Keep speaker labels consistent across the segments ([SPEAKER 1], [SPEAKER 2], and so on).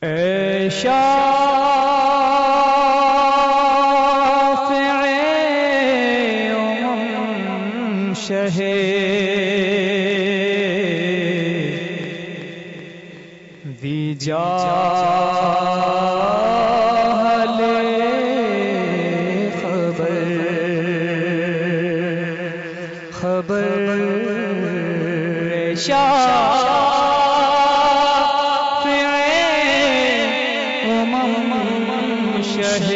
[SPEAKER 1] اے شافع شہ دی جاہل خبر شافع شہ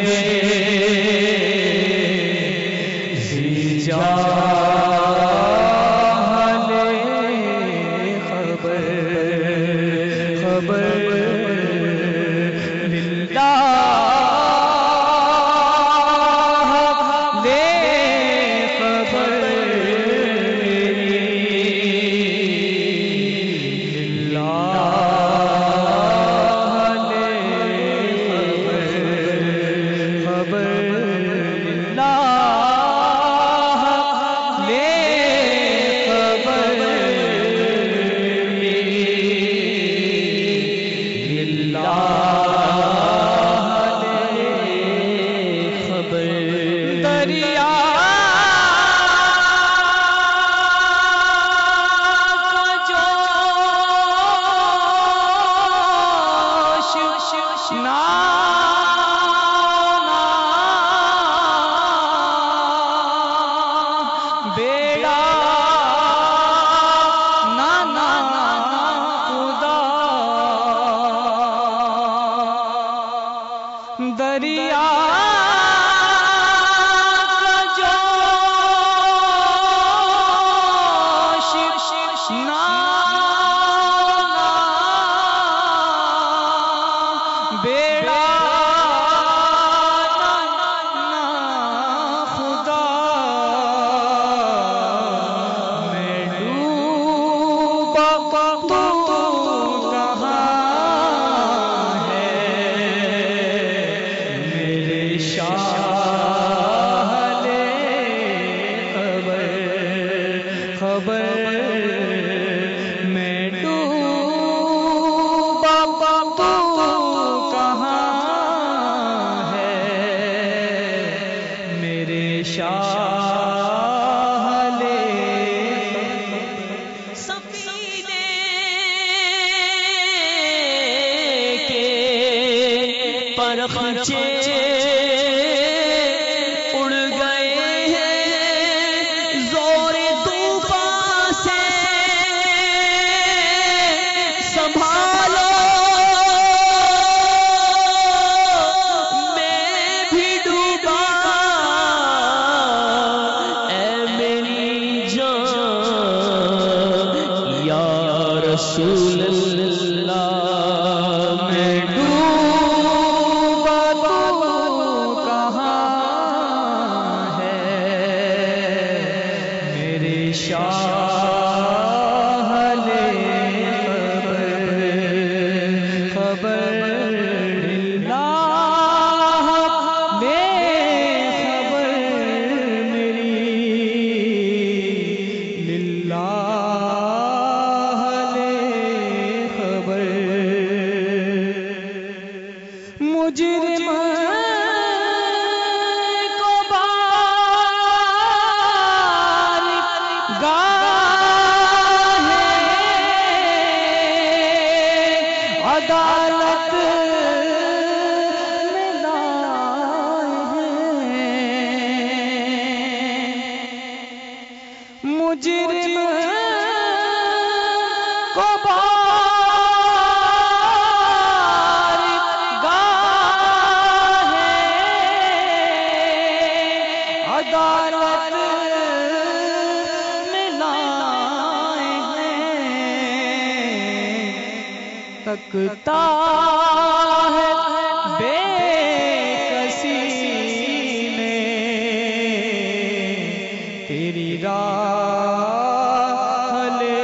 [SPEAKER 1] دی جاہل خبر دریا کا جوش بیڑا خدا میں ڈوبا تو کہاں خبر میں ڈوبا تو کہاں ہے میرے شاہ سفینے کے پرخچے اڑ گئے ہیں زور طوفان سے سنبھالو میں بھی ڈوبا اے میری جان یا رسول اللہ میں ڈوبا تو کہاں ہے میرے شاہ خبر مجرم کو بارگاہ عدالت میں لائے ہیں مجرم کو عدالت میں لائے ہیں تکتا ہے بے کسی میں تیری راہ لے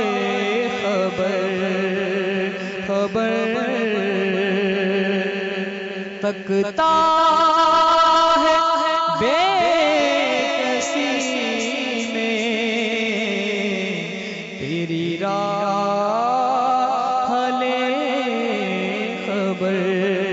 [SPEAKER 1] خبر تکتا ہے بے تیری راہ لے خبر خبر